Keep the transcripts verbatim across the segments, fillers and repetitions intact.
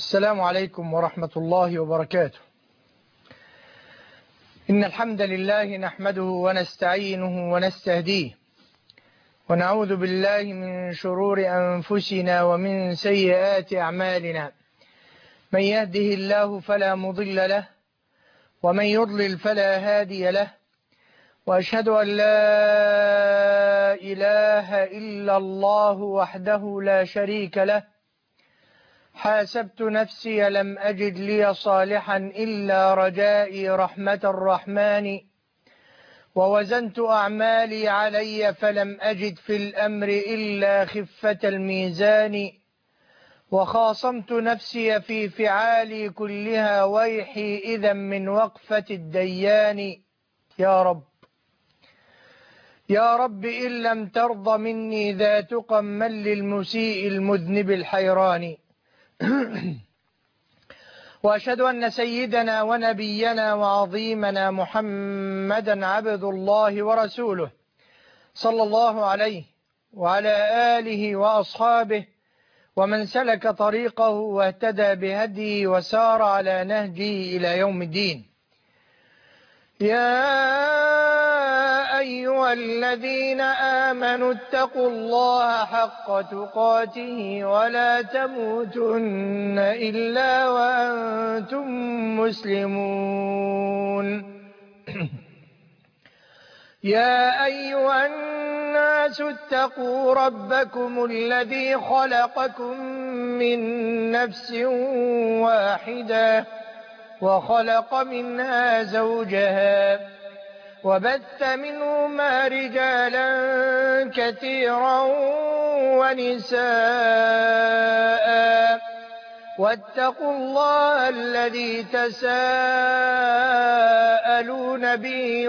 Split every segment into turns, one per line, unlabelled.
السلام عليكم ورحمة الله وبركاته. إن الحمد لله نحمده ونستعينه ونستهديه ونعوذ بالله من شرور أنفسنا ومن سيئات أعمالنا. من يهده الله فلا مضل له ومن يضلل فلا هادي له، وأشهد أن لا إله إلا الله وحده لا شريك له. حاسبت نفسي لم أجد لي صالحا إلا رجائي رحمة الرحمن، ووزنت أعمالي علي فلم أجد في الأمر إلا خفة الميزان، وخاصمت نفسي في فعالي كلها ويحي إذا من وقفة الديان. يا رب يا رب إن لم ترض مني ذاتك من للمسيء المذنب الحيران. وأشهد أن سيدنا ونبينا وعظيمنا محمدا عبد الله ورسوله، صلى الله عليه وعلى آله وأصحابه ومن سلك طريقه واهتدى بهديه وسار على نهجه إلى يوم الدين. يا أيها الذين آمنوا اتقوا الله حق تقاته ولا تموتن إلا وأنتم مسلمون. يا أيها الناس اتقوا ربكم الذي خلقكم من نفس واحدة وخلق منها زوجها وبث منهما رجالا كثيرا ونساء، واتقوا الله الذي تساءلون به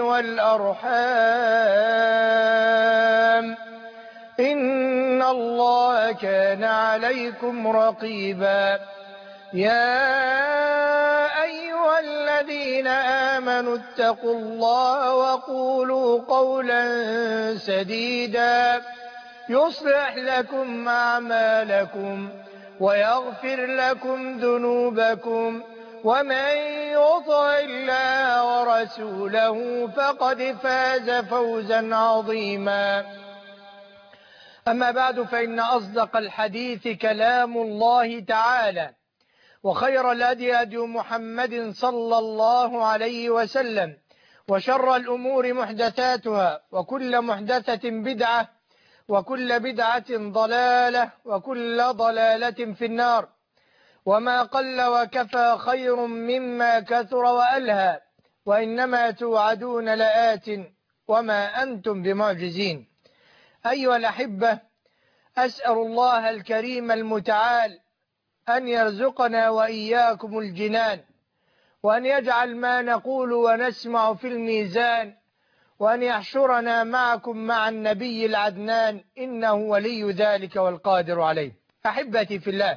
والأرحام إن الله كان عليكم رقيبا. يا أيها الذين آمنوا اتقوا الله وقولوا قولا سديدا يصلح لكم أعمالكم ويغفر لكم ذنوبكم، ومن يطع الله ورسوله فقد فاز فوزا عظيما. أما بعد، فإن أصدق الحديث كلام الله تعالى، وخير الهدي هدي محمد صلى الله عليه وسلم، وشر الأمور محدثاتها، وكل محدثة بدعة، وكل بدعة ضلالة، وكل ضلالة في النار. وما قل وكفى خير مما كثر وألهى، وإنما توعدون لآت وما أنتم بمعجزين. أيها الأحبة، أسأل الله الكريم المتعال أن يرزقنا وإياكم الجنان، وأن يجعل ما نقول ونسمع في الميزان، وأن يحشرنا معكم مع النبي العدنان، إنه ولي ذلك والقادر عليه. أحبتي في الله،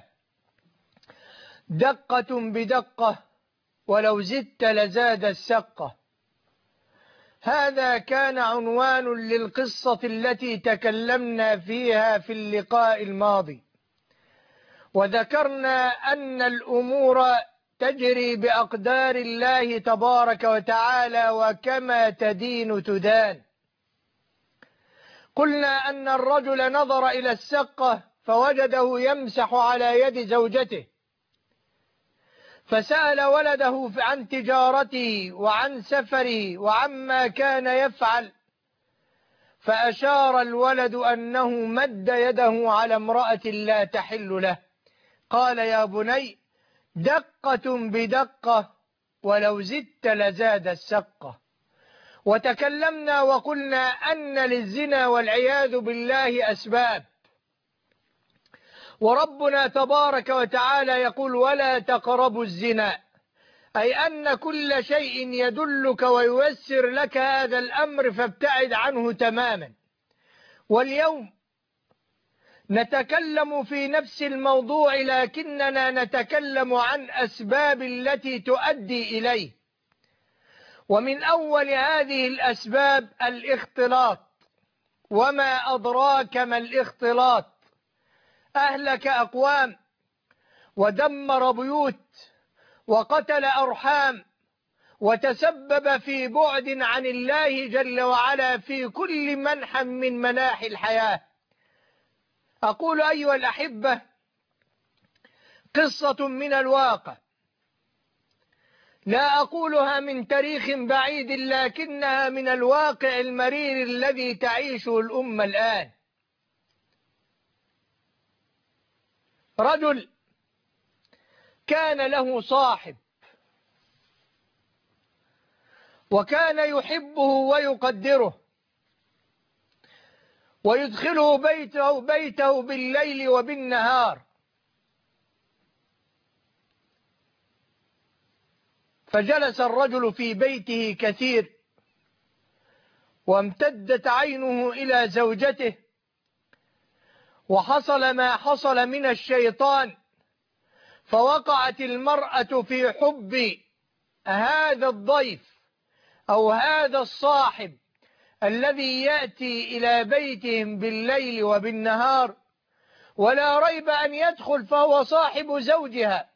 دقة بدقة ولو زدت لزاد السقة. هذا كان عنوان للقصة التي تكلمنا فيها في اللقاء الماضي، وذكرنا أن الأمور تجري بأقدار الله تبارك وتعالى، وكما تدين تدان. قلنا أن الرجل نظر إلى السقة فوجده يمسح على يد زوجته، فسأل ولده عن تجارته وعن سفره وعما كان يفعل، فأشار الولد أنه مد يده على امرأة لا تحل له. قال: يا بني، دقة بدقة ولو زدت لزاد السقة. وتكلمنا وقلنا أن للزنا والعياذ بالله أسباب، وربنا تبارك وتعالى يقول: ولا تقربوا الزنا، أي أن كل شيء يدلك وييسر لك هذا الأمر فابتعد عنه تماما. واليوم نتكلم في نفس الموضوع، لكننا نتكلم عن أسباب التي تؤدي إليه. ومن أول هذه الأسباب الاختلاط. وما أدراك ما الاختلاط؟ أهلك أقوام ودمر بيوت وقتل أرحام وتسبب في بعد عن الله جل وعلا في كل منحى من مناحي الحياة. أقول أيها الأحبة قصة من الواقع، لا أقولها من تاريخ بعيد لكنها من الواقع المرير الذي تعيشه الأمة الآن. رجل كان له صاحب وكان يحبه ويقدره ويدخله بيته, بيته بالليل وبالنهار، فجلس الرجل في بيته كثير وامتدت عينه إلى زوجته، وحصل ما حصل من الشيطان، فوقعت المرأة في حب هذا الضيف أو هذا الصاحب الذي يأتي إلى بيتهم بالليل وبالنهار، ولا ريب أن يدخل فهو صاحب زوجها.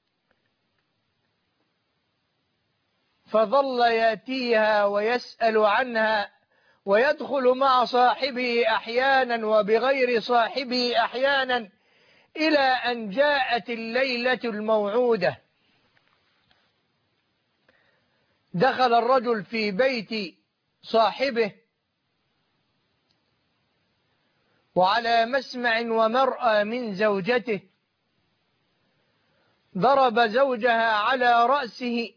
فظل يأتيها ويسأل عنها ويدخل مع صاحبه أحيانا وبغير صاحبه أحيانا، إلى أن جاءت الليلة الموعودة. دخل الرجل في بيت صاحبه وعلى مسمع ومرأى من زوجته، ضرب زوجها على رأسه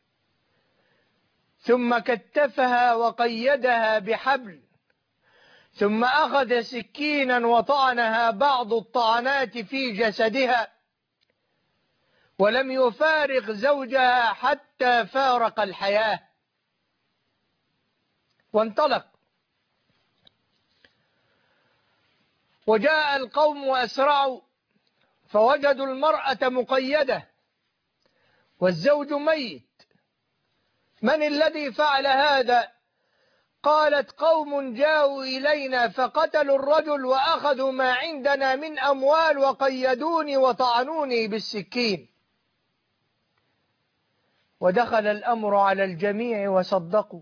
ثم كتفها وقيدها بحبل، ثم أخذ سكينا وطعنها بعض الطعنات في جسدها، ولم يفارق زوجها حتى فارق الحياة وانطلق. وجاء القوم وأسرعوا فوجدوا المرأة مقيدة والزوج ميت. من الذي فعل هذا؟ قالت قوم جاءوا إلينا فقتلوا الرجل وأخذوا ما عندنا من أموال وقيدوني وطعنوني بالسكين. ودخل الأمر على الجميع وصدقوا،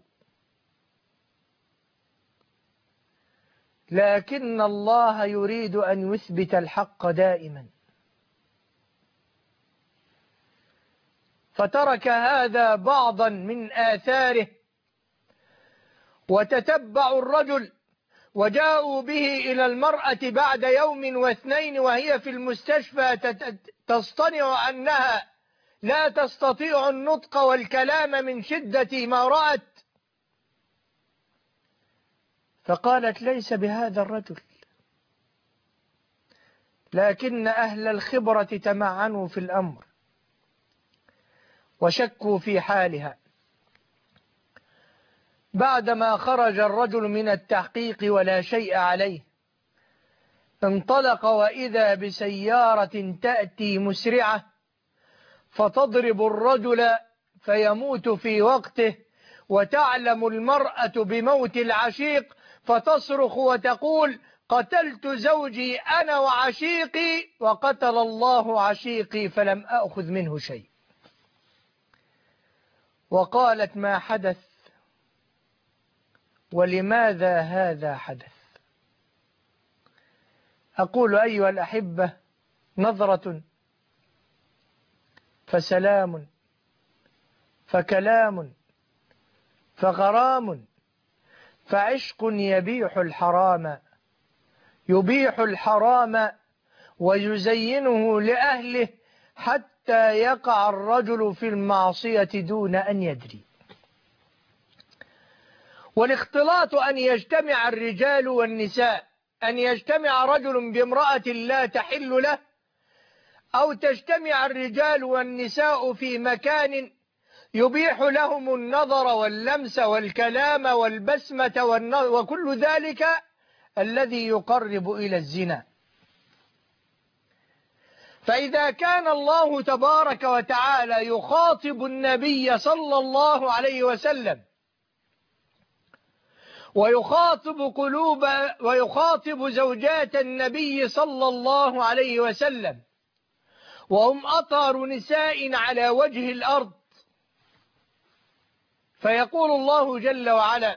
لكن الله يريد أن يثبت الحق دائما، فترك هذا بعضا من آثاره، وتتبعوا الرجل وجاءوا به إلى المرأة بعد يوم واثنين وهي في المستشفى تصطنع أنها لا تستطيع النطق والكلام من شدة ما رأت، فقالت ليس بهذا الرجل، لكن أهل الخبرة تمعنوا في الأمر وشكوا في حالها. بعدما خرج الرجل من التحقيق ولا شيء عليه، انطلق وإذا بسيارة تأتي مسرعة فتضرب الرجل فيموت في وقته، وتعلم المرأة بموت العشيق فتصرخ وتقول قتلت زوجي أنا وعشيقي وقتل الله عشيقي فلم أأخذ منه شيء. وقالت ما حدث ولماذا هذا حدث؟ أقول أيها الأحبة نظرة فسلام فكلام فغرام فعشق يبيح الحرام يبيح الحرام ويزينه لأهله حتى يقع الرجل في المعصية دون أن يدري. والاختلاط أن يجتمع الرجال والنساء، أن يجتمع رجل بامرأة لا تحل له، أو تجتمع الرجال والنساء في مكان يبيح لهم النظر واللمس والكلام والبسمة وكل ذلك الذي يقرب إلى الزنا. فإذا كان الله تبارك وتعالى يخاطب النبي صلى الله عليه وسلم ويخاطب قلوب ويخاطب زوجات النبي صلى الله عليه وسلم وهم أطهر نساء على وجه الأرض. فيقول الله جل وعلا: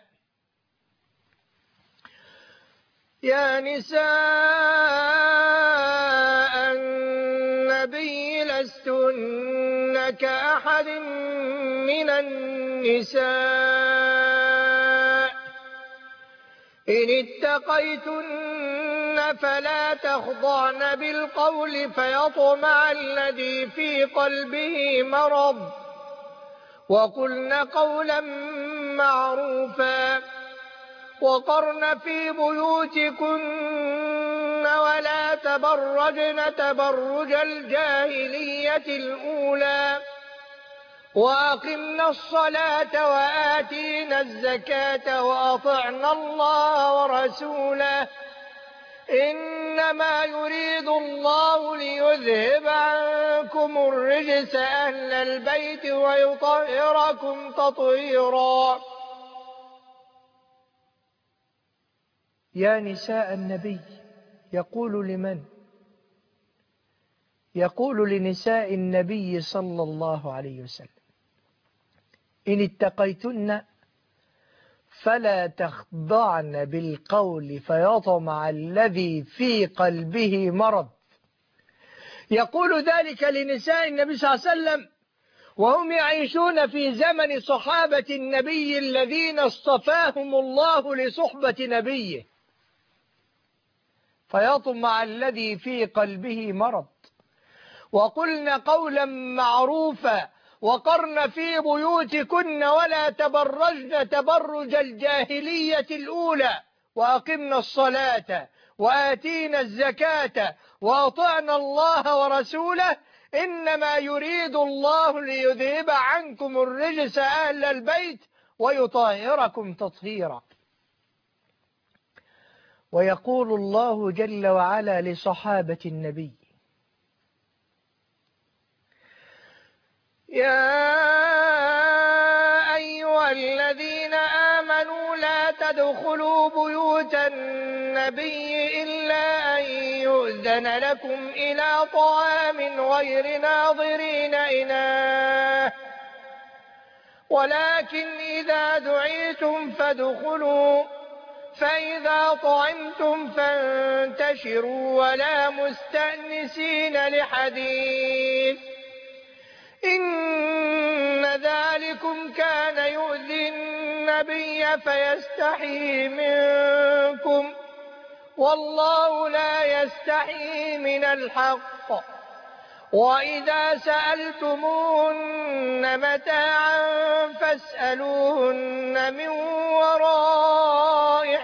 يا نساء النبي لستن كأحد من النساء إن اتقيتن فلا تخضعن بالقول فيطمع الذي في قلبه مرض وقلن قولا معروفا وقرن في بيوتكن ولا تبرجن تبرج الجاهلية الأولى وأقمنا الصلاة وآتينا الزكاة وأطعنا الله ورسوله إنما يريد الله ليذهب عنكم الرجس أهل البيت ويطهركم تطهيرا. يا نساء النبي، يقول لمن؟ يقول لنساء النبي صلى الله عليه وسلم: إن اتقيتن فلا تخضعن بالقول فيطمع الذي في قلبه مرض. يقول ذلك لنساء النبي صلى الله عليه وسلم وهم يعيشون في زمن صحابة النبي الذين اصطفاهم الله لصحبة نبيه. فيطمع الذي في قلبه مرض وقلن قولا معروفا وقرن في بيوتكن ولا تبرجن تبرج الجاهلية الأولى وأقمنا الصلاة وآتينا الزكاة وأطعنا الله ورسوله إنما يريد الله ليذهب عنكم الرجس أهل البيت ويطهركم تطهيرا. ويقول الله جل وعلا لصحابة النبي: يا أيها الذين آمنوا لا تدخلوا بيوت النبي إلا أن يؤذن لكم إلى طعام غير ناظرين إناه ولكن إذا دعيتم فادخلوا فإذا طعمتم فانتشروا ولا مستأنسين لحديث إن ذلكم كان يؤذي النبي فيستحيي منكم والله لا يستحيي من الحق وإذا سألتموهن متاعا فاسألوهن من وراء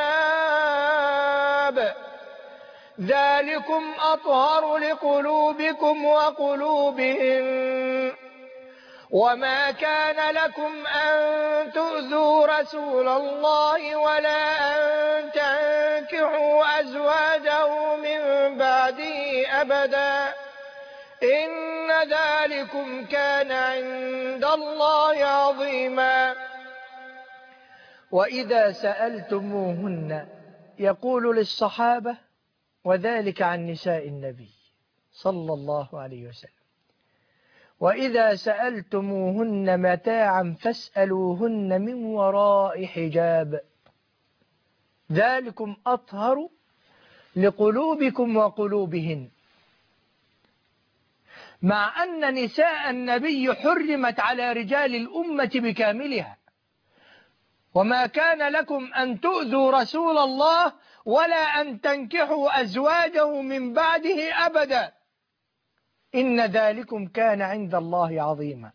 حجاب ذلكم أطهر لقلوبكم وقلوبهن وما كان لكم أن تؤذوا رسول الله ولا أن تنكحوا أزواجه من بعده أبدا إن ذلكم كان عند الله عظيما. وإذا سألتموهن يقول للصحابة وذلك عن نساء النبي صلى الله عليه وسلم: وإذا سألتموهن متاعا فاسألوهن من وراء حجاب ذلكم أطهر لقلوبكم وقلوبهن. مع أن نساء النبي حرمت على رجال الأمة بكاملها وما كان لكم أن تؤذوا رسول الله ولا أن تنكحوا أزواجه من بعده أبدا إن ذلكم كان عند الله عظيما.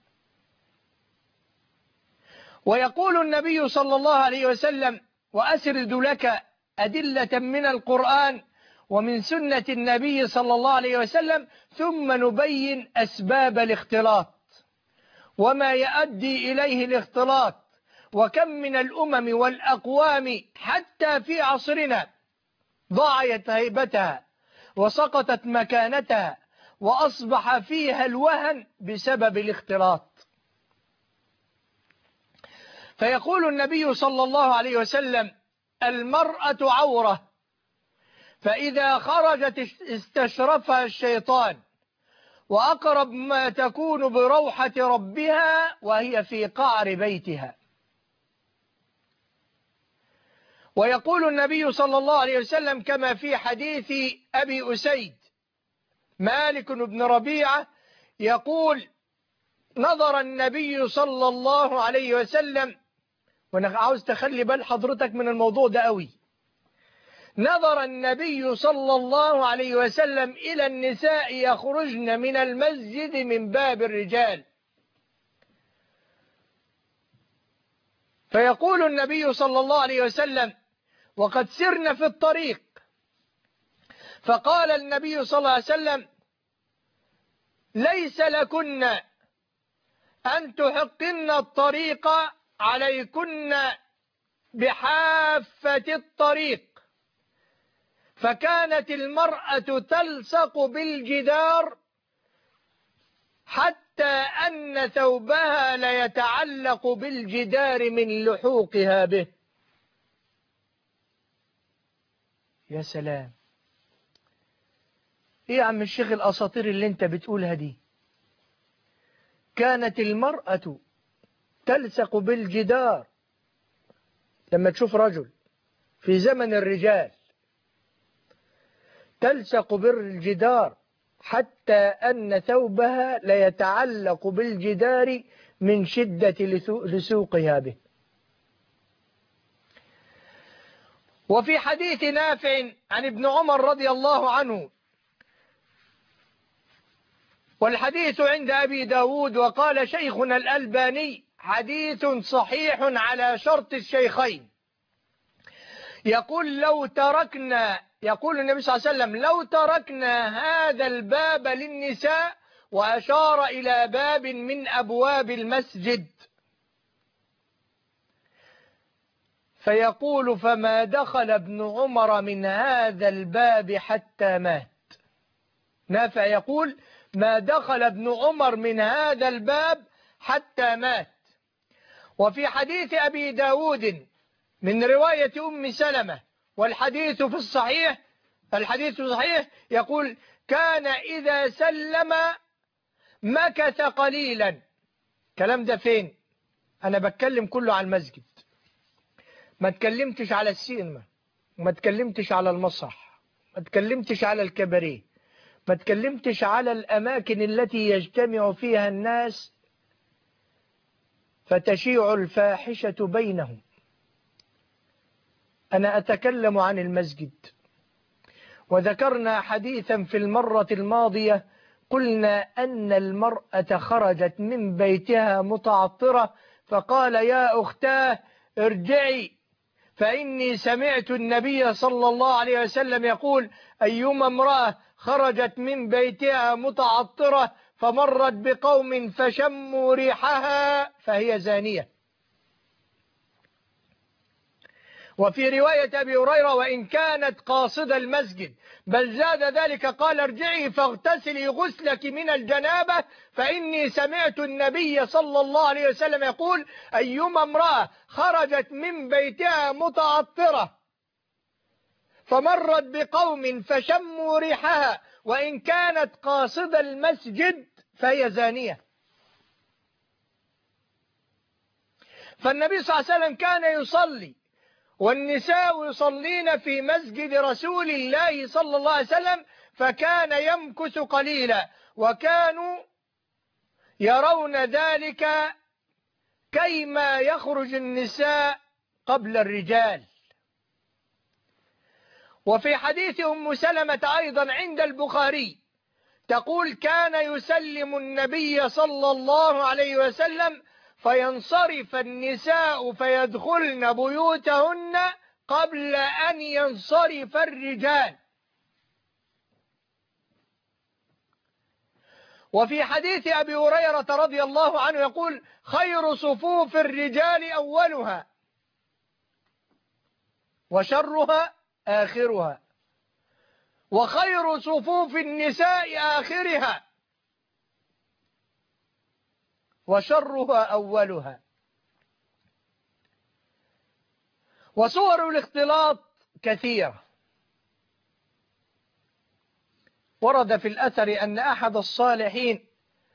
ويقول النبي صلى الله عليه وسلم: وأسرد لك أدلة من القرآن ومن سنة النبي صلى الله عليه وسلم ثم نبين أسباب الاختلاط وما يؤدي إليه الاختلاط وكم من الأمم والأقوام حتى في عصرنا ضاعت هيبتها وسقطت مكانتها وأصبح فيها الوهن بسبب الاختلاط. فيقول النبي صلى الله عليه وسلم: المرأة عورة فإذا خرجت استشرفها الشيطان وأقرب ما تكون بروحة ربها وهي في قعر بيتها. ويقول النبي صلى الله عليه وسلم كما في حديث أبي أسيد مالك بن ربيعة يقول: نظر النبي صلى الله عليه وسلم، وانا عاوز تخلي بال حضرتك من الموضوع ده قوي، نظر النبي صلى الله عليه وسلم إلى النساء يخرجن من المسجد من باب الرجال، فيقول النبي صلى الله عليه وسلم وقد سرن في الطريق، فقال النبي صلى الله عليه وسلم: ليس لكن أن تحقن الطريق، عليكن بحافة الطريق. فكانت المرأة تلصق بالجدار حتى أن ثوبها ليتعلق بالجدار من لحوقها به. يا سلام، ايه يا عم الشيخ الأساطير اللي انت بتقولها دي؟ كانت المرأة تلصق بالجدار، لما تشوف رجل في زمن الرجال تلصق بالجدار حتى أن ثوبها ليتعلق بالجدار من شدة لسوقها به. وفي حديث نافع عن ابن عمر رضي الله عنه، والحديث عند أبي داود، وقال شيخنا الألباني حديث صحيح على شرط الشيخين، يقول لو تركنا يقول النبي صلى الله عليه وسلم: لو تركنا هذا الباب للنساء، وأشار إلى باب من أبواب المسجد، فيقول: فما دخل ابن عمر من هذا الباب حتى مات. نافع يقول: ما دخل ابن عمر من هذا الباب حتى مات. وفي حديث أبي داود من رواية أم سلمة، والحديث في الصحيح الحديث صحيح، يقول: كان إذا سلم مكث قليلا. كلام ده فين؟ أنا بتكلم كله على المسجد، ما تكلمتش على السينما، ما تكلمتش على المسرح، ما تكلمتش على الكباريه، ما تكلمتش على الأماكن التي يجتمع فيها الناس فتشيع الفاحشة بينهم. أنا أتكلم عن المسجد. وذكرنا حديثا في المرة الماضية، قلنا أن المرأة خرجت من بيتها متعطرة، فقال: يا أختاه ارجعي، فإني سمعت النبي صلى الله عليه وسلم يقول: أيما امرأة خرجت من بيتها متعطرة فمرت بقوم فشموا ريحها فهي زانية. وفي رواية أبي هريرة: وإن كانت قاصد المسجد، بل زاد ذلك قال: ارجعي فاغتسلي غسلك من الجنابة، فإني سمعت النبي صلى الله عليه وسلم يقول: أيما امرأة خرجت من بيتها متعطرة فمرت بقوم فشموا ريحها وإن كانت قاصد المسجد فهي زانية. فالنبي صلى الله عليه وسلم كان يصلي والنساء يصلين في مسجد رسول الله صلى الله عليه وسلم، فكان يمكث قليلا، وكانوا يرون ذلك كيما يخرج النساء قبل الرجال. وفي حديث أم سلمة أيضا عند البخاري تقول: كان يسلم النبي صلى الله عليه وسلم فينصرف النساء فيدخلن بيوتهن قبل أن ينصرف الرجال. وفي حديث أبي هريرة رضي الله عنه يقول: خير صفوف الرجال أولها وشرها آخرها، وخير صفوف النساء آخرها وشرها أولها. وصور الاختلاط كثيرة، ورد في الأثر أن أحد الصالحين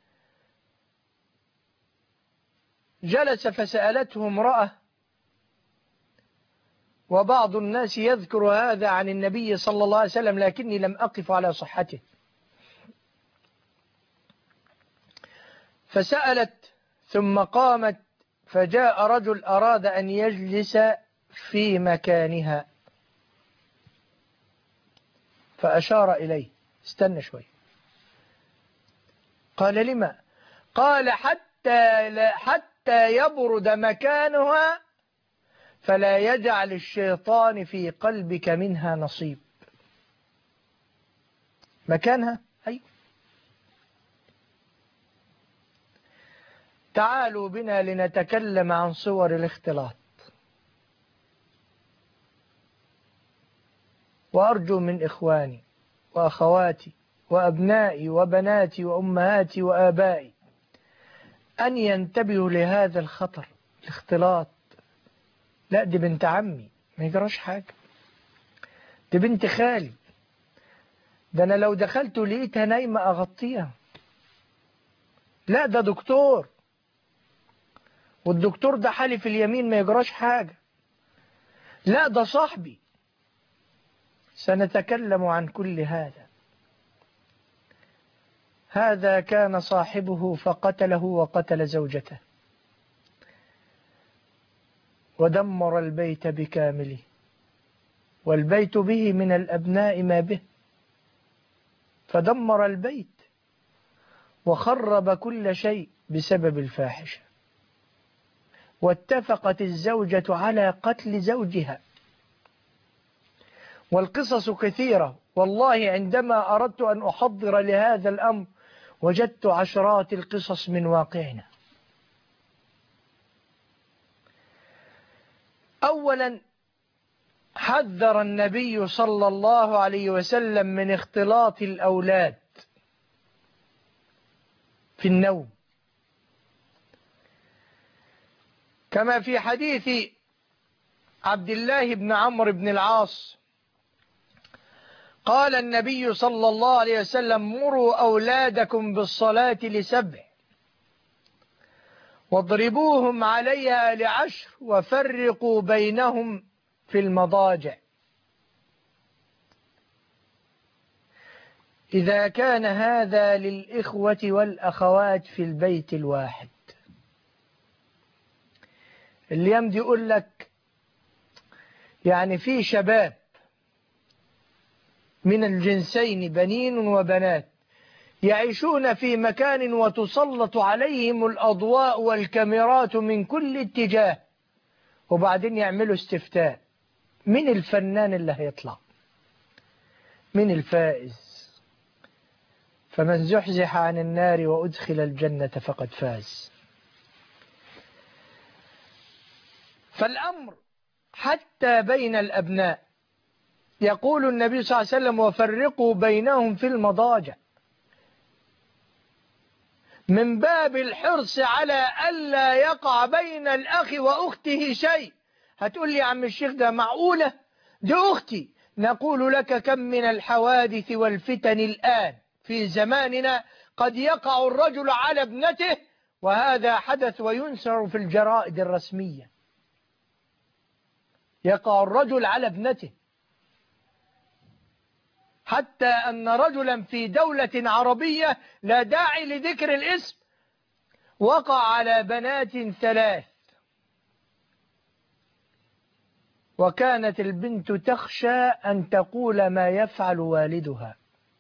جلس فسألته امرأة، وبعض الناس يذكر هذا عن النبي صلى الله عليه وسلم لكني لم أقف على صحته، فسألت ثم قامت، فجاء رجل أراد أن يجلس في مكانها فأشار إليه استنى شوي. قال لما؟ قال حتى, لا حتى يبرد مكانها فلا يجعل الشيطان في قلبك منها نصيب. مكانها أي. تعالوا بنا لنتكلم عن صور الاختلاط، وأرجو من إخواني وأخواتي وأبنائي وبناتي وأمهاتي وآبائي أن ينتبهوا لهذا الخطر. الاختلاط، لا دي بنت عمي ما يجراش حاجة، دي بنت خالي، ده أنا لو دخلت لقيتها نايمة أغطيها، لا ده دكتور، والدكتور ده حالف اليمين ما يجراش حاجة، لا ده صاحبي. سنتكلم عن كل هذا. هذا كان صاحبه فقتله وقتل زوجته ودمر البيت بكامله، والبيت به من الأبناء ما به، فدمر البيت وخرب كل شيء بسبب الفاحشة. واتفقت الزوجة على قتل زوجها، والقصص كثيرة والله. عندما أردت أن أحضر لهذا الأمر وجدت عشرات القصص من واقعنا. أولا حذر النبي صلى الله عليه وسلم من اختلاط الأولاد في النوم، كما في حديث عبد الله بن عمرو بن العاص قال النبي صلى الله عليه وسلم: مروا أولادكم بالصلاة لسبع واضربوهم عليها لعشر وفرقوا بينهم في المضاجع. إذا كان هذا للإخوة والأخوات في البيت الواحد. اليوم دي يقول لك يعني في شباب من الجنسين بنين وبنات يعيشون في مكان وتسلط عليهم الأضواء والكاميرات من كل اتجاه، وبعدين يعملوا استفتاء: من الفنان اللي هيطلع، من الفائز؟ فمن زحزح عن النار وأدخل الجنة فقد فاز. فالأمر حتى بين الأبناء، يقول النبي صلى الله عليه وسلم: وفرقوا بينهم في المضاجع، من باب الحرص على ألا يقع بين الأخ وأخته شيء. هتقول لي يا عم الشيخ ده معقولة؟ دي أختي. نقول لك: كم من الحوادث والفتن الآن في زماننا قد يقع الرجل على ابنته، وهذا حدث وينشر في الجرائد الرسمية. يقع الرجل على ابنته، حتى أن رجلا في دولة عربية لا داعي لذكر الاسم وقع على بنات ثلاث، وكانت البنت تخشى أن تقول ما يفعل والدها.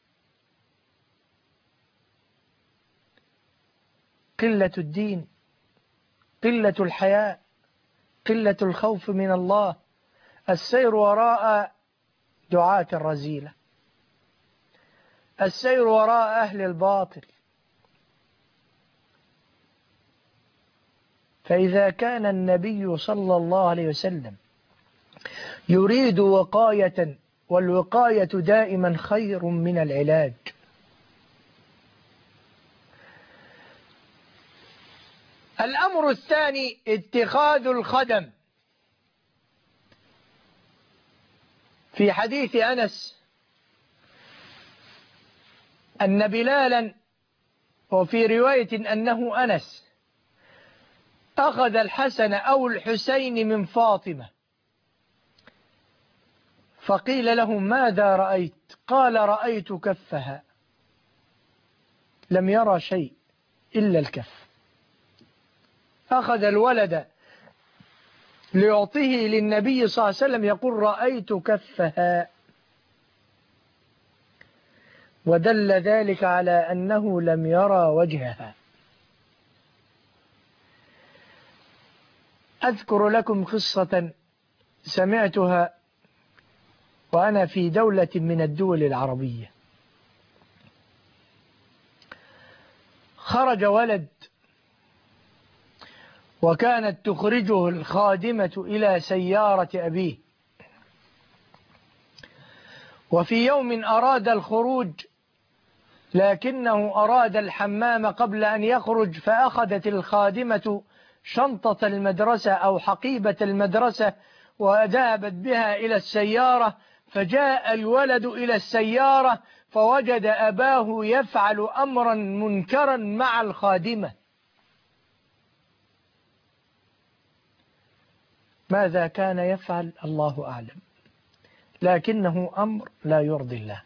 قلة الدين، قلة الحياء، قلة الخوف من الله، السير وراء دعاة الرذيلة، السير وراء أهل الباطل. فإذا كان النبي صلى الله عليه وسلم يريد وقاية، والوقاية دائما خير من العلاج، الأمر الثاني اتخاذ الخدم. في حديث أنس أن بلالا، وفي رواية أنه أنس، أخذ الحسن أو الحسين من فاطمة، فقيل له ماذا رأيت؟ قال رأيت كفها، لم يرى شيء إلا الكف. أخذ الولد ليعطيه للنبي صلى الله عليه وسلم يقول رأيت كفها، ودل ذلك على أنه لم يرى وجهها. أذكر لكم قصة سمعتها وأنا في دولة من الدول العربية. خرج ولد وكانت تخرجه الخادمة إلى سيارة أبيه، وفي يوم أراد الخروج لكنه أراد الحمام قبل أن يخرج، فأخذت الخادمة شنطة المدرسة أو حقيبة المدرسة وذهبت بها إلى السيارة، فجاء الولد إلى السيارة فوجد أباه يفعل أمرا منكرا مع الخادمة. ماذا كان يفعل الله أعلم، لكنه أمر لا يرضي الله.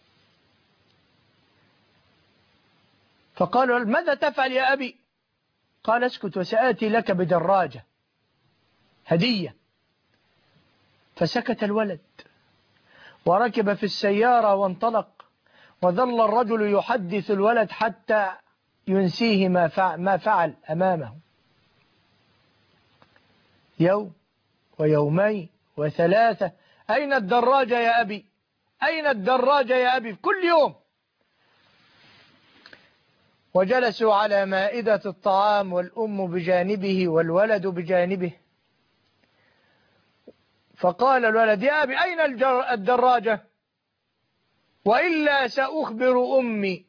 فقالوا ماذا تفعل يا أبي؟ قال اسكت وسآتي لك بدراجة هدية. فسكت الولد وركب في السيارة وانطلق، وظل الرجل يحدث الولد حتى ينسيه ما فعل, ما فعل أمامه. يوم ويومين وثلاثة، أين الدراجة يا أبي؟ أين الدراجة يا أبي؟ كل يوم. وجلسوا على مائدة الطعام والأم بجانبه والولد بجانبه، فقال الولد يا أبي أين الدراجة؟ وإلا سأخبر أمي.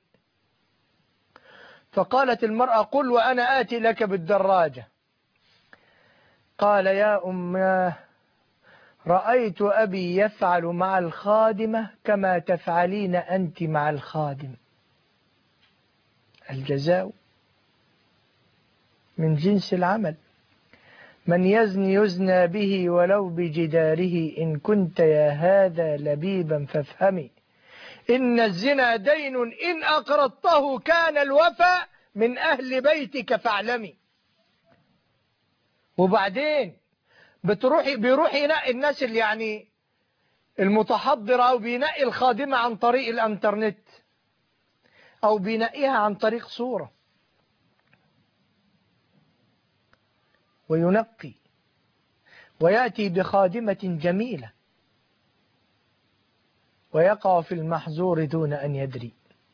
فقالت المرأة قل وأنا آتي لك بالدراجة. قال يا أماه رأيت أبي يفعل مع الخادمة كما تفعلين أنت مع الخادم، الجزاء من جنس العمل، من يزني يزنى به ولو بجداره، إن كنت يا هذا لبيبا فافهمي، إن الزنا دين إن أقرضته كان الوفاء من أهل بيتك فاعلمي. وبعدين بتروحي بيروح ينقي الناس اللي يعني المتحضرة، أو بينقي الخادمة عن طريق الانترنت، أو بينقيها عن طريق صورة، وينقي ويأتي بخادمة جميلة ويقع في المحظور دون أن يدري.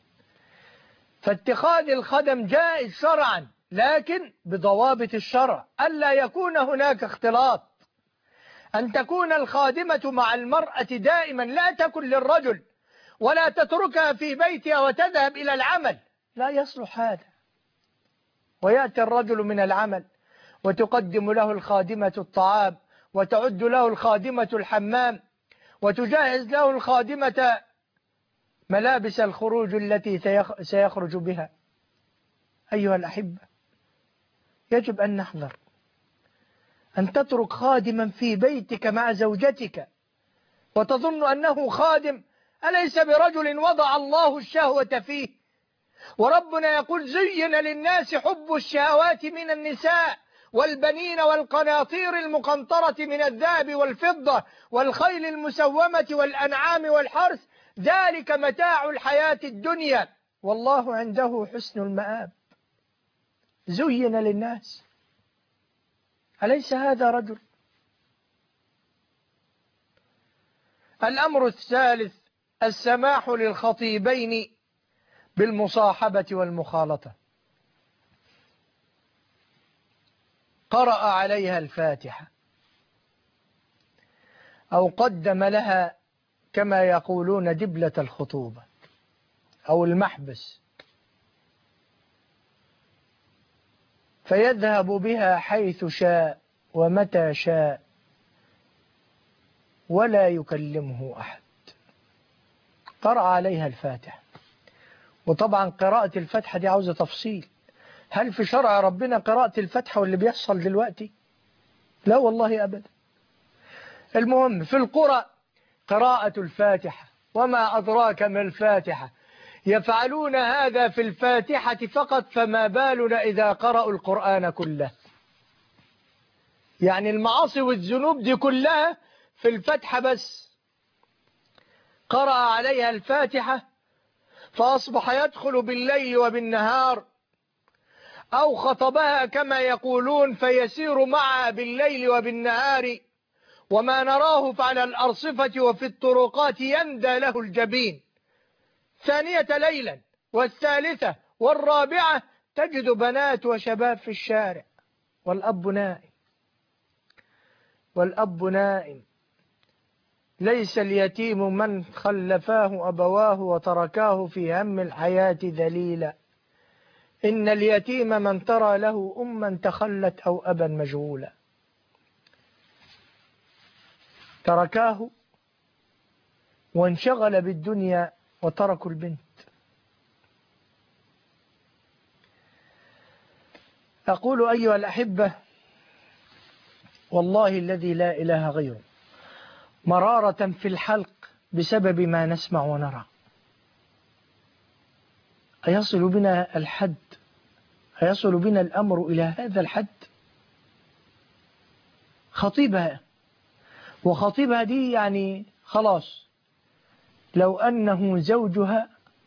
فاتخاذ الخدم جائز شرعا، لكن بضوابط الشرع، ألا يكون هناك اختلاط، أن تكون الخادمة مع المرأة دائما، لا تكن للرجل ولا تتركها في بيتها وتذهب إلى العمل، لا يصلح هذا. ويأتي الرجل من العمل وتقدم له الخادمة الطعام، وتعد له الخادمة الحمام، وتجهز له الخادمة ملابس الخروج التي سيخرج بها. أيها الأحبة، يجب أن نحذر أن تترك خادما في بيتك مع زوجتك وتظن أنه خادم، أليس برجل وضع الله الشهوة فيه؟ وربنا يقول زين للناس حب الشهوات من النساء والبنين والقناطير المقنطرة من الذهب والفضة والخيل المسومة والأنعام والحرث، ذلك متاع الحياة الدنيا والله عنده حسن المآب. زين للناس، أليس هذا رجل؟ الأمر الثالث السماح للخطيبين بالمصاحبة والمخالطة. قرأ عليها الفاتحة أو قدم لها كما يقولون دبلة الخطوبة أو المحبس، فيذهب بها حيث شاء ومتى شاء ولا يكلمه أحد. قرأ عليها الفاتحة وطبعا قراءة الفاتحة دي عاوزة تفصيل. هل في شرع ربنا قراءة الفاتحة واللي بيحصل دلوقتي؟ لا والله أبدا. المهم في القرى قراءة الفاتحة، وما أدراك ما الفاتحة، يفعلون هذا في الفاتحة فقط، فما بالنا إذا قرأوا القرآن كله. يعني المعاصي والذنوب دي كلها في الفاتحة بس. قرأ عليها الفاتحة فأصبح يدخل بالليل وبالنهار، أو خطبها كما يقولون فيسير معها بالليل وبالنهار، وما نراه على الأرصفة وفي الطرقات يندى له الجبين. ثانية ليلا والثالثة والرابعة تجد بنات وشباب في الشارع، والأب نائم، والأب نائم. ليس اليتيم من خلفاه أبواه وتركاه في هم الحياة ذليلا، إن اليتيم من ترى له أما تخلت أو أبا مجهولا. تركاه وانشغل بالدنيا وتركوا البنت. أقول أيها الأحبة، والله الذي لا إله غيره، مرارة في الحلق بسبب ما نسمع ونرى. أيصل بنا الحد؟ أيصل بنا الأمر إلى هذا الحد؟ خطيبها، وخطيبها دي يعني خلاص، لو أنه زوجها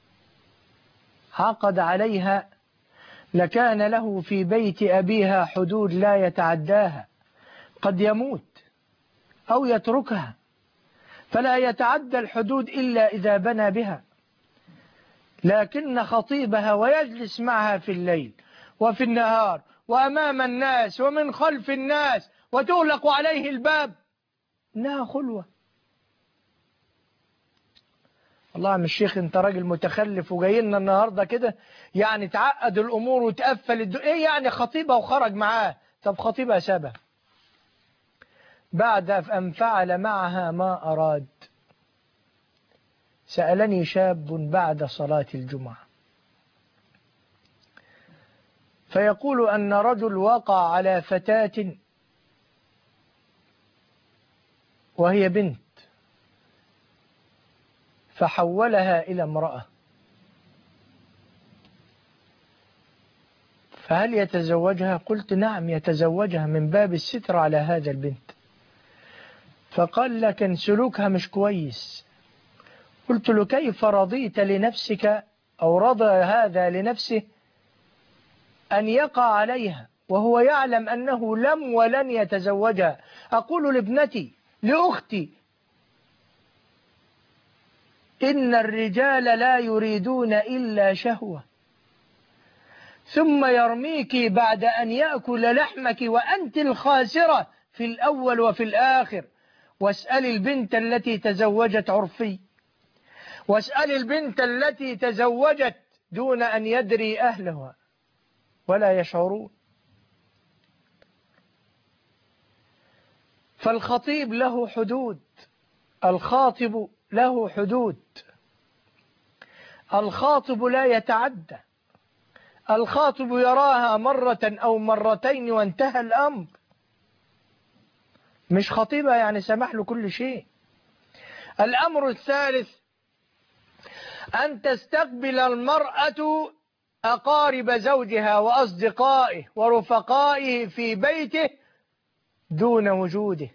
عقد عليها لكان له في بيت أبيها حدود لا يتعداها. قد يموت أو يتركها، فلا يتعدى الحدود إلا إذا بنى بها. لكن خطيبها ويجلس معها في الليل وفي النهار وأمام الناس ومن خلف الناس وتغلق عليه الباب، إنها خلوة. الله يا عم الشيخ، انت راجل متخلف وجاي لنا النهارده كده يعني تعقد الامور وتقفل الدو... ايه يعني خطيبه وخرج معاه؟ طب خطيبه سابها بعد ان فعل معها ما اراد. سألني شاب بعد صلاة الجمعة فيقول أن رجل وقع على فتاة وهي بنت فحولها إلى امرأة، فهل يتزوجها؟ قلت نعم يتزوجها من باب الستر على هذا البنت. فقال لكن سلوكها مش كويس. قلت له كيف رضيت لنفسك أو رضى هذا لنفسه أن يقع عليها وهو يعلم أنه لم ولن يتزوجها؟ أقول لابنتي لأختي إن الرجال لا يريدون إلا شهوة، ثم يرميك بعد أن يأكل لحمك وأنت الخاسرة في الأول وفي الآخر. واسأل البنت التي تزوجت عرفي، واسأل البنت التي تزوجت دون أن يدري أهلها ولا يشعرون. فالخطيب له حدود، الخاطب له حدود، الخاطب لا يتعدى. الخاطب يراها مرة أو مرتين وانتهى الأمر، مش خطيبة يعني سمح له كل شيء. الأمر الثالث أن تستقبل المرأة أقارب زوجها وأصدقائه ورفقائه في بيته دون وجوده.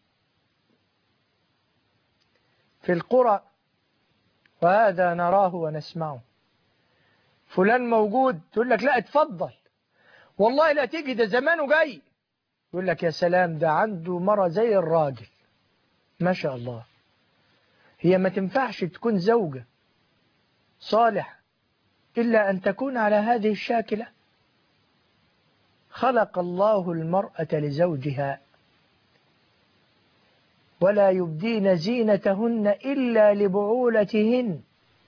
في القرى وهذا نراه ونسمعه، فلان موجود تقول لك لا اتفضل، والله لا تيجي ده زمانه جاي، يقول لك يا سلام ده عنده مرة زي الراجل ما شاء الله. هي ما تنفعش تكون زوجة صالح إلا أن تكون على هذه الشاكلة. خلق الله المرأة لزوجها ولا يبدين زينتهن إلا لبعولتهن،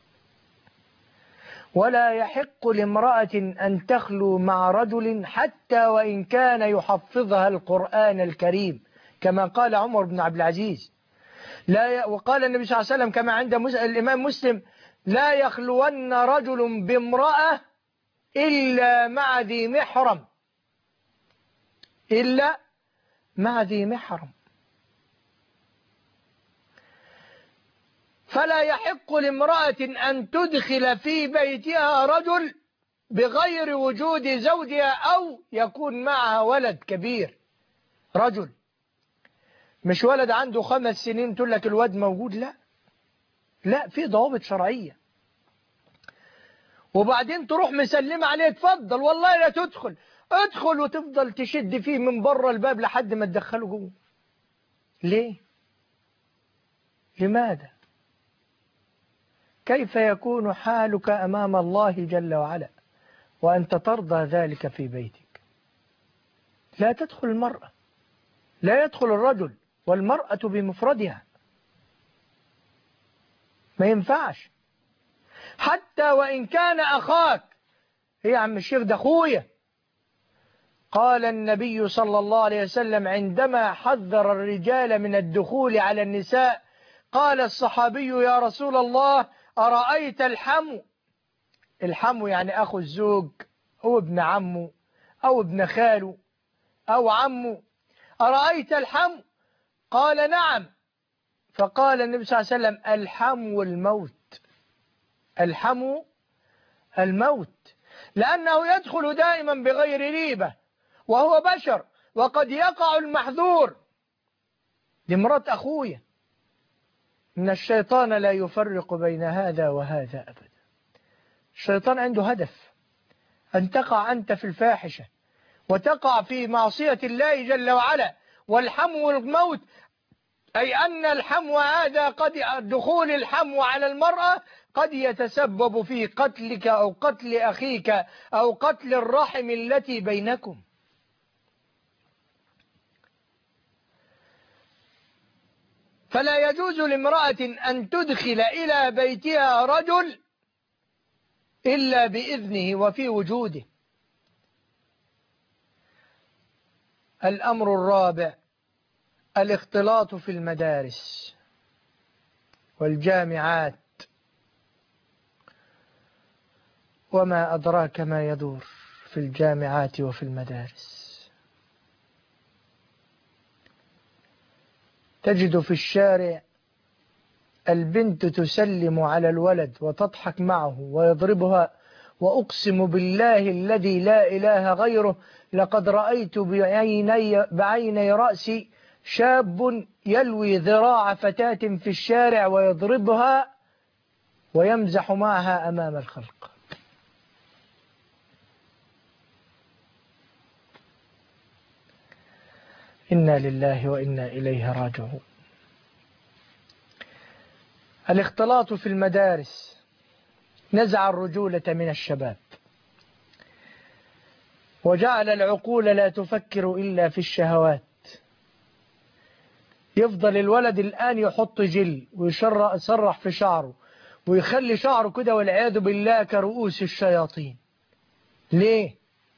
ولا يحق لامرأة أن تخلو مع رجل حتى وإن كان يحفظها القرآن الكريم كما قال عمر بن عبد العزيز. لا ي... وقال النبي صلى الله عليه وسلم كما عند مس... الإمام مسلم لا يخلون رجل بامرأة إلا مع ذي محرم، إلا مع ذي محرم. فلا يحق لامرأة أن تدخل في بيتها رجل بغير وجود زوجها أو يكون معها ولد كبير. رجل مش ولد عنده خمس سنين تقول لك الواد موجود، لا لا، في ضوابط شرعية. وبعدين تروح مسلمة عليه اتفضل والله لا تدخل، ادخل، وتفضل تشد فيه من بره الباب لحد ما تدخله جوه. ليه؟ لماذا؟ كيف يكون حالك أمام الله جل وعلا وأنت ترضى ذلك في بيتك؟ لا تدخل المرأة، لا يدخل الرجل والمرأة بمفردها، ما ينفعش. حتى وإن كان أخاك. هي عم الشيخ ده أخويا. قال النبي صلى الله عليه وسلم عندما حذر الرجال من الدخول على النساء، قال الصحابي يا رسول الله أرأيت الحمو؟ الحمو يعني أخو الزوج أو ابن عمه أو ابن خاله أو عمه. أرأيت الحمو؟ قال نعم. فقال النبي صلى الله عليه وسلم الحمو الموت، الحمو الموت، لأنه يدخل دائما بغير ريبة وهو بشر وقد يقع المحذور. دي مرات أخويا. إن الشيطان لا يفرق بين هذا وهذا أبدا. الشيطان عنده هدف أن تقع أنت في الفاحشة وتقع في معصية الله جل وعلا. والحمو الموت أي أن الحمو هذا قد دخول الحمو على المرأة قد يتسبب في قتلك أو قتل أخيك أو قتل الرحم التي بينكم. فلا يجوز لامرأة أن تدخل إلى بيتها رجل إلا بإذنه وفي وجوده. الأمر الرابع الاختلاط في المدارس والجامعات، وما أدراك ما يدور في الجامعات وفي المدارس. تجد في الشارع البنت تسلم على الولد وتضحك معه ويضربها، وأقسم بالله الذي لا إله غيره لقد رأيت بعيني, بعيني رأسي شاب يلوي ذراع فتاة في الشارع ويضربها ويمزح معها أمام الخلق. إنا لله وإنا إليه راجعون. الاختلاط في المدارس نزع الرجولة من الشباب وجعل العقول لا تفكر إلا في الشهوات. يفضل الولد الآن يحط جل ويسرح في شعره ويخلي شعره كده والعياذ بالله كرؤوس الشياطين. ليه؟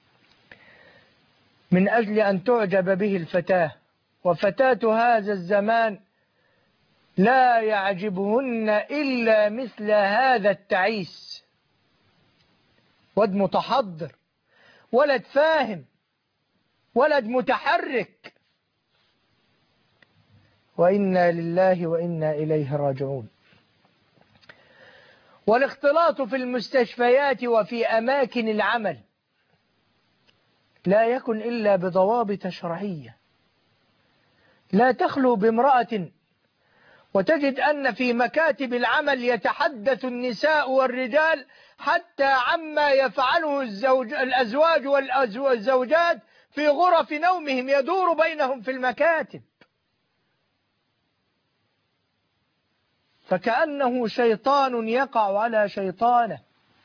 من أجل أن تعجب به الفتاة. وفتاة هذا الزمان لا يعجبهن إلا مثل هذا التعيس. ولد متحضر، ولد فاهم، ولد متحرك. وإنا لله وإنا إليه راجعون. والاختلاط في المستشفيات وفي أماكن العمل لا يكن إلا بضوابط شرعية. لا تخلو بامرأة وتجد أن في مكاتب العمل يتحدث النساء والرجال حتى عما يفعله الزوج الأزواج والزوجات في غرف نومهم، يدور بينهم في المكاتب فكأنه شيطان يقع على شيطانه.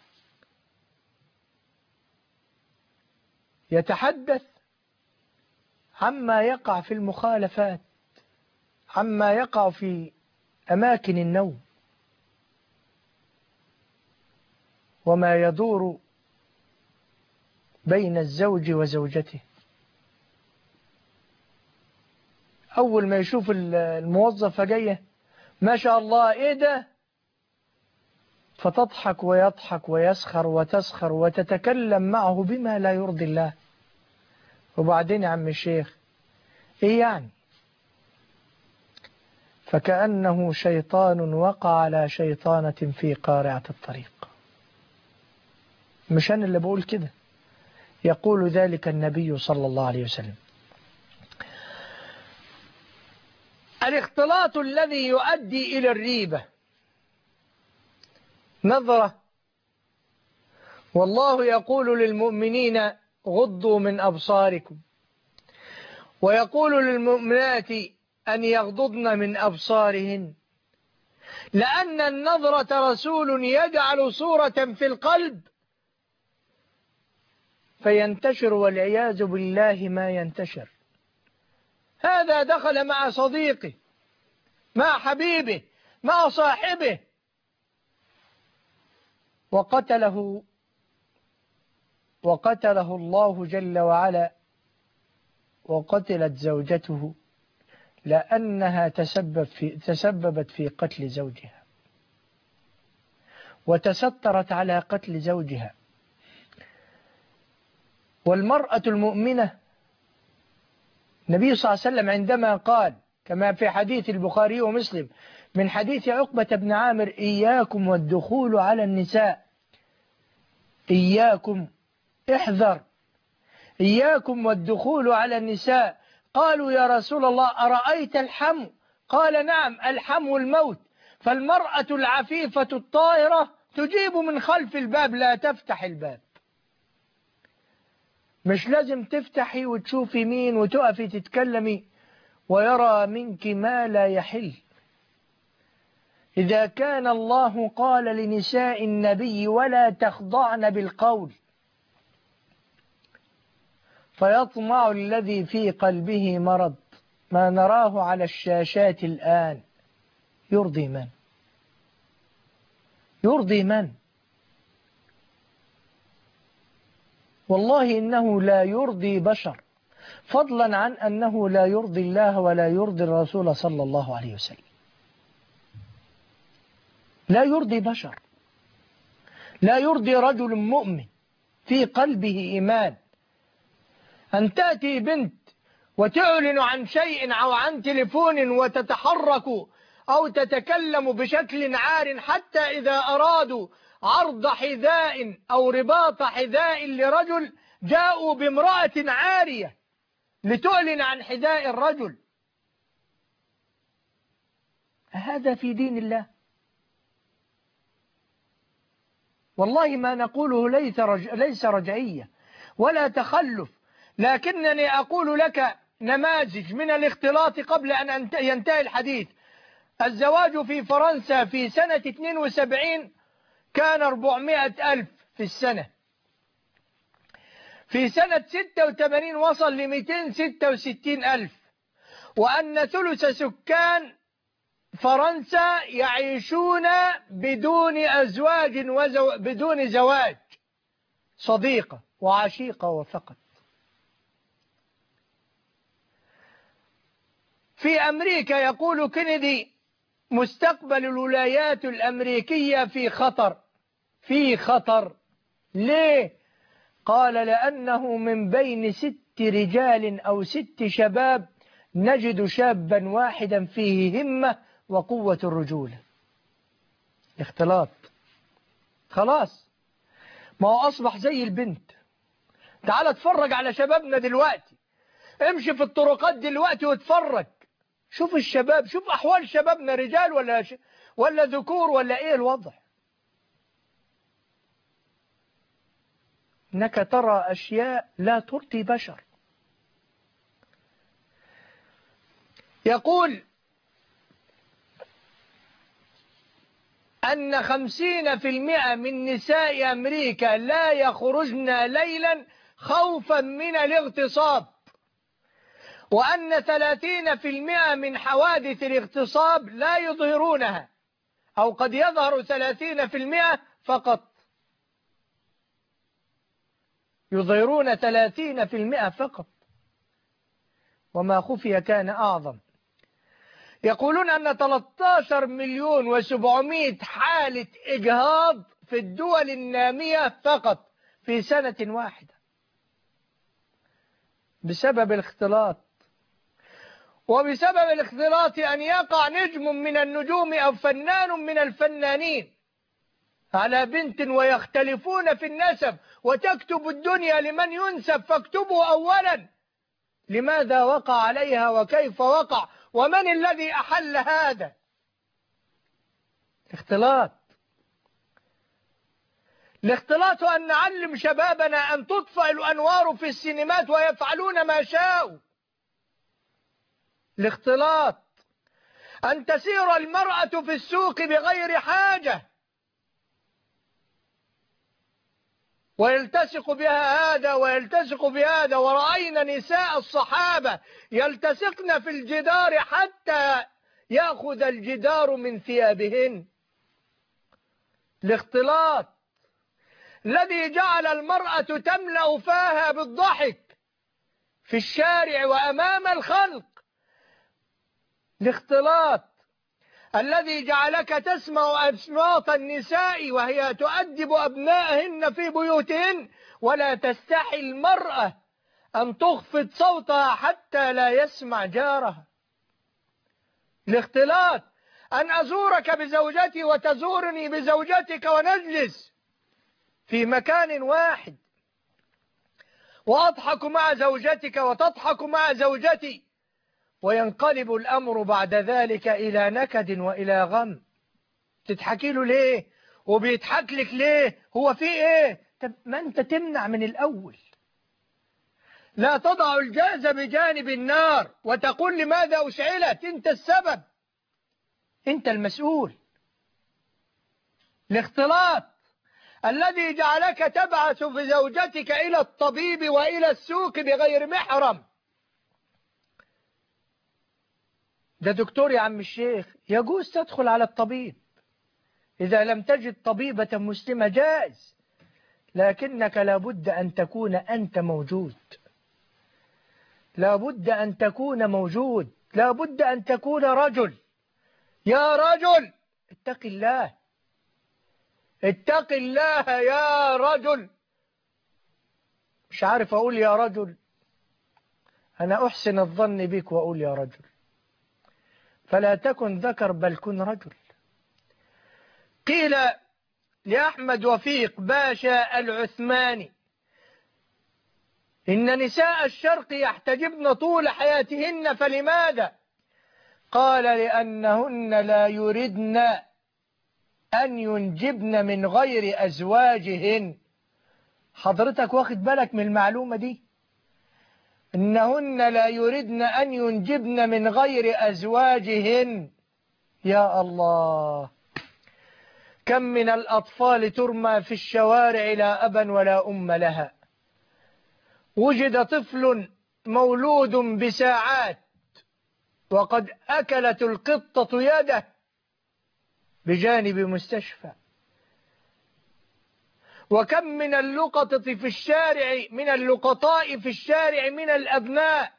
يتحدث عما يقع في المخالفات، عما يقع في أماكن النوم، وما يدور بين الزوج وزوجته. أول ما يشوف الموظفة جاية ما شاء الله إيه ده، فتضحك ويضحك ويسخر وتسخر وتتكلم معه بما لا يرضي الله. وبعدين يا عم الشيخ إيه يعني؟ فكأنه شيطان وقع على شيطانة في قارعة الطريق. مش أنا اللي بقول كده، يقول ذلك النبي صلى الله عليه وسلم. الاختلاط الذي يؤدي إلى الريبة نظرة، والله يقول للمؤمنين غضوا من أبصاركم، ويقول للمؤمنات أن يغضضن من أبصارهن، لأن النظرة رسول يجعل صورة في القلب فينتشر والعياذ بالله ما ينتشر. هذا دخل مع صديقه، مع حبيبه، مع صاحبه، وقتله وقتله الله جل وعلا، وقتلت زوجته لأنها تسبب في تسببت في قتل زوجها، وتسترت على قتل زوجها. والمرأة المؤمنة، النبي صلى الله عليه وسلم عندما قال كما في حديث البخاري ومسلم من حديث عقبة بن عامر: إياكم والدخول على النساء، إياكم، احذر، إياكم والدخول على النساء. قالوا يا رسول الله أرأيت الحمو؟ قال نعم، الحمو الموت. فالمرأة العفيفة الطاهرة تجيب من خلف الباب، لا تفتح الباب. مش لازم تفتحي وتشوفي مين وتقفي تتكلمي ويرى منك ما لا يحل. إذا كان الله قال لنساء النبي ولا تخضعن بالقول فيطمع الذي في قلبه مرض، ما نراه على الشاشات الآن يرضي من؟ يرضي من؟ والله إنه لا يرضي بشر، فضلا عن أنه لا يرضي الله ولا يرضي الرسول صلى الله عليه وسلم. لا يرضي بشر، لا يرضي رجل مؤمن في قلبه إيمان أن تأتي بنت وتعلن عن شيء أو عن تليفون وتتحرك أو تتكلم بشكل عار، حتى إذا أرادوا عرض حذاء أو رباط حذاء لرجل جاءوا بامرأة عارية لتعلن عن حذاء الرجل. هذا في دين الله؟ والله ما نقوله ليس رج... ليس رجعية ولا تخلف، لكنني أقول لك نماذج من الاختلاط قبل أن ينتهي الحديث. الزواج في فرنسا في سنة اثنين وسبعين كان أربعمائة ألف في السنة، في سنة ستة وثمانين وصل ل مئتين وستة وستين ألف، وأن ثلث سكان فرنسا يعيشون بدون أزواج وزو... بدون زواج، صديقة وعشيقة وفقط. في أمريكا يقول كينيدي مستقبل الولايات الأمريكية في خطر، في خطر. ليه؟ قال لأنه من بين ست رجال أو ست شباب نجد شابا واحدا فيه همة وقوة الرجولة. اختلاط خلاص، ما هو أصبح زي البنت. تعال اتفرج على شبابنا دلوقتي، امشي في الطرقات دلوقتي واتفرج، شوف الشباب، شوف أحوال شبابنا، رجال ولا ش... ولا ذكور ولا إيه الوضع. إنك ترى أشياء لا ترضي بشر. يقول أن خمسين في المئة من نساء أمريكا لا يخرجن ليلا خوفا من الاغتصاب، وأن ثلاثين في المئة من حوادث الاغتصاب لا يظهرونها، أو قد يظهر ثلاثين في المئة فقط، يظهرون ثلاثين في المئة فقط، وما خفي كان أعظم. يقولون أن ثلاثة عشر مليون وسبعمائة حالة إجهاض في الدول النامية فقط في سنة واحدة بسبب الاختلاط. وبسبب الاختلاط أن يقع نجم من النجوم أو فنان من الفنانين على بنت ويختلفون في النسب، وتكتب الدنيا لمن ينسب فاكتبوا أولا لماذا وقع عليها وكيف وقع ومن الذي أحل هذا اختلاط. الاختلاط أن نعلم شبابنا أن تطفئ الأنوار في السينمات ويفعلون ما شاءوا. الاختلاط أن تسير المرأة في السوق بغير حاجة ويلتصق بها هذا ويلتصق بهذا. ورأينا نساء الصحابة يلتصقن في الجدار حتى يأخذ الجدار من ثيابهن. الاختلاط الذي جعل المرأة تملأ فاها بالضحك في الشارع وأمام الخلق. الاختلاط الذي جعلك تسمع أصوات النساء وهي تؤدب أبنائهن في بيوتهن ولا تستحي المرأة أن تخفض صوتها حتى لا يسمع جارها. الاختلاط أن أزورك بزوجتي وتزورني بزوجتك ونجلس في مكان واحد وأضحك مع زوجتك وتضحك مع زوجتي وينقلب الأمر بعد ذلك إلى نكد وإلى غم. تضحكي له ليه وبيضحك لك ليه؟ هو في إيه؟ طب ما أنت تمنع من الأول. لا تضع الجاز بجانب النار وتقول لماذا أشعلت. أنت السبب، أنت المسؤول. الاختلاط الذي جعلك تبعث في زوجتك إلى الطبيب وإلى السوق بغير محرم. ده دكتور يا عم الشيخ، يجوز تدخل على الطبيب إذا لم تجد طبيبة مسلمة جائز، لكنك لابد أن تكون أنت موجود. لابد أن تكون موجود، لابد أن تكون رجل. يا رجل اتق الله، اتق الله يا رجل. مش عارف أقول يا رجل، أنا أحسن الظن بك وأقول يا رجل. فلا تكن ذكر بل كن رجل. قيل لأحمد وفيق باشا العثماني إن نساء الشرق يحتجبن طول حياتهن فلماذا؟ قال لأنهن لا يردن أن ينجبن من غير أزواجهن. حضرتك واخد بالك من المعلومة دي؟ إنهن لا يردن أن ينجبن من غير أزواجهن. يا الله، كم من الأطفال ترمى في الشوارع لا أبا ولا أم لها. وجد طفل مولود بساعات وقد أكلت القطة يده بجانب مستشفى. وكم من اللقطة في الشارع، من اللقطاء في الشارع من الأبناء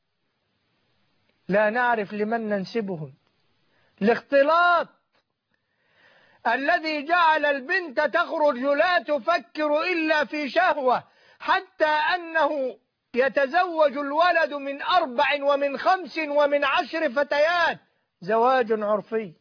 لا نعرف لمن ننسبهم. الاختلاط الذي جعل البنت تخرج لا تفكر إلا في شهوة، حتى أنه يتزوج الولد من أربع ومن خمس ومن عشر فتيات، زواج عرفي.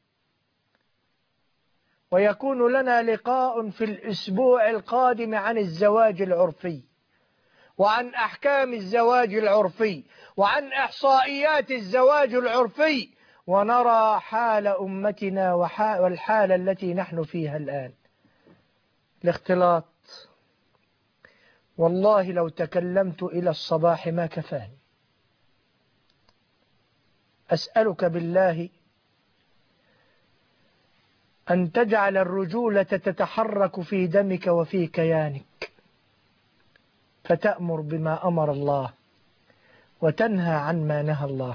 ويكون لنا لقاء في الأسبوع القادم عن الزواج العرفي وعن أحكام الزواج العرفي وعن إحصائيات الزواج العرفي، ونرى حال أمتنا والحالة التي نحن فيها الآن. الاختلاط والله لو تكلمت إلى الصباح ما كفاني. أسألك بالله أن تجعل الرجولة تتحرك في دمك وفي كيانك، فتأمر بما أمر الله وتنهى عن ما نهى الله.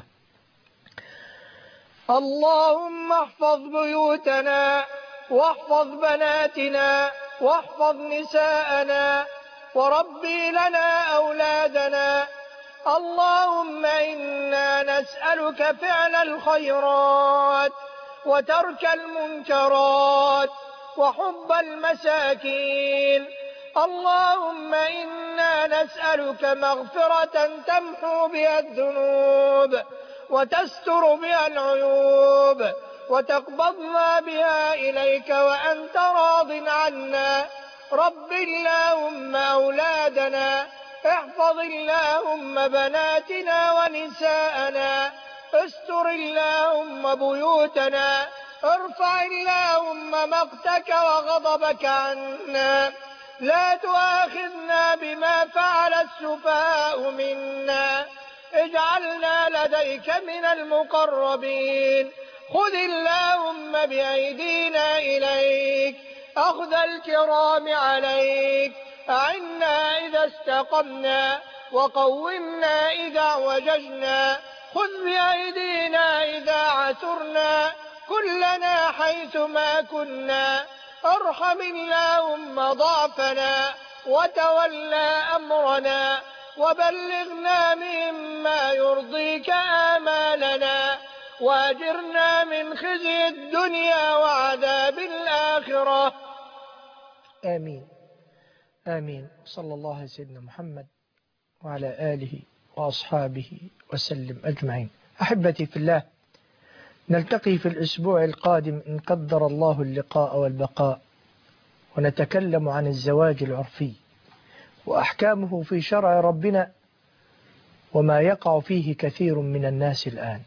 اللهم احفظ بيوتنا واحفظ بناتنا واحفظ نساءنا وربي لنا أولادنا. اللهم إنا نسألك فعل الخيرات وترك المنكرات وحب المساكين. اللهم إنا نسألك مغفرة تمحو بها الذنوب وتستر بها العيوب وتقبضنا بها إليك وأنت راض عنا. رب اللهم أولادنا، احفظ اللهم بناتنا ونساءنا، استر اللهم بيوتنا، ارفع اللهم مقتك وغضبك عنا. لا تؤاخذنا بما فعل السفهاء منا، اجعلنا لديك من المقربين. خذ اللهم بأيدينا إليك أخذ الكرام عليك. أعنا إذا استقمنا وقومنا إذا اعوججنا. خذ بأيدينا إذا عثرنا، كلنا حيثما كنا. ارحم اللهم ضعفنا وتولى أمرنا، وبلغنا مما يرضيك آمالنا، وأجرنا من خزي الدنيا وعذاب الآخرة. آمين آمين. صلى الله على سيدنا محمد وعلى آله وأصحابه وسلم أجمعين. أحبتي في الله، نلتقي في الأسبوع القادم إن قدر الله اللقاء والبقاء، ونتكلم عن الزواج العرفي وأحكامه في شرع ربنا وما يقع فيه كثير من الناس الآن.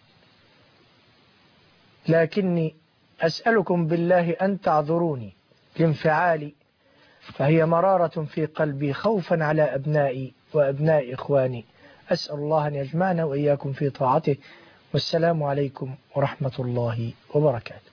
لكني أسألكم بالله أن تعذروني لانفعالي، فهي مرارة في قلبي خوفا على أبنائي وأبناء إخواني. أسأل الله أن يجمعنا وإياكم في طاعته، والسلام عليكم ورحمة الله وبركاته.